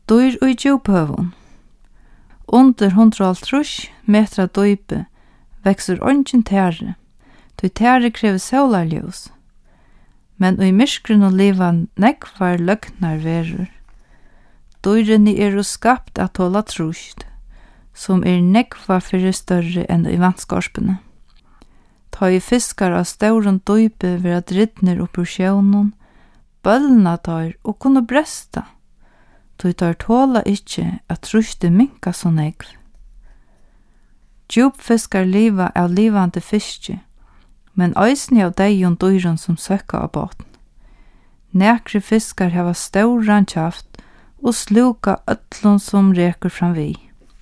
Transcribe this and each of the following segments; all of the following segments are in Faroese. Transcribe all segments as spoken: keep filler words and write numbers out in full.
Dyr og djupøvun. Under hundrahalvtrýss metra døype vekser ongin tære, tøy tære krever sólarljós. Men i myrkrun og liva nekvar løgnar verur. Dyrene er skapt at tåla trúst, som er nekva fyrir større enn i vannskorspene. Ta i fiskar av stauren døype vera drittner opp ur sjónun, bølna tar og kunne bresta. Tøy tar tåla ikkje at truste minka så negv. Djupfiskar liva av livande fiske, men eisni av deion dyren som søkka av båten. Nekri fiskar hava stauran kjaft og sluka öllun som reker fram vi.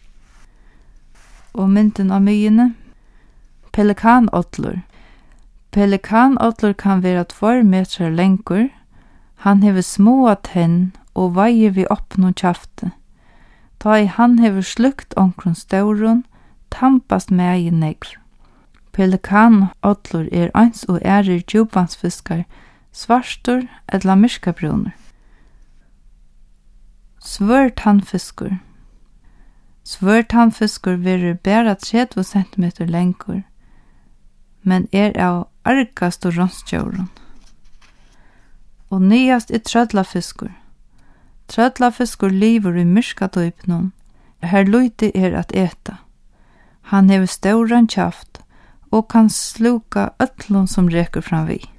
Og mynden av myene, pelikanåtlur. Pelikanåtlur kan vera tvær metrar lengur. Han hever små tenn og veier vi oppnå kjafte. Ta i han hever slukt omkron staurun, tampast med i negr. Pelikanåtlur er eins og ærer djupvannsfiskar, svartur eller myrkabrunur. Svørtannfiskur. Svørtannfiskur verur bæra trettivu centimeter lengur, men er av argast og ronstjórun. Og nyast er trøllafiskur. Trøllafiskur livur i myrkadøypnum, her luiti er at eta. Han hever stauran kjaft og kan sluka öllun som reker fram vi.